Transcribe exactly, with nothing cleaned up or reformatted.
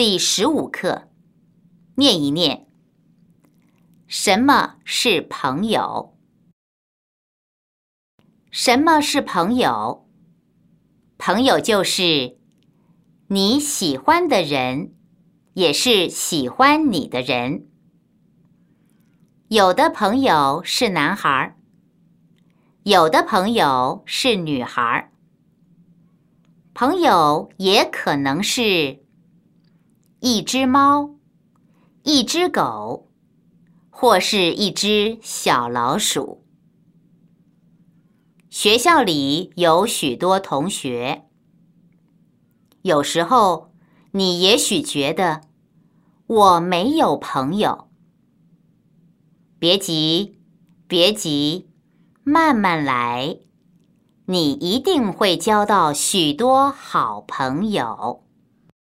第十五课，念一念。什么是朋友？什么是朋友？朋友就是你喜欢的人，也是喜欢你的人。有的朋友是男孩，有的朋友是女孩。朋友也可能是一只猫，一只狗，或是一只小老鼠。学校里有许多同学，有时候你也许觉得我没有朋友。别急，别急，慢慢来，你一定会交到许多好朋友。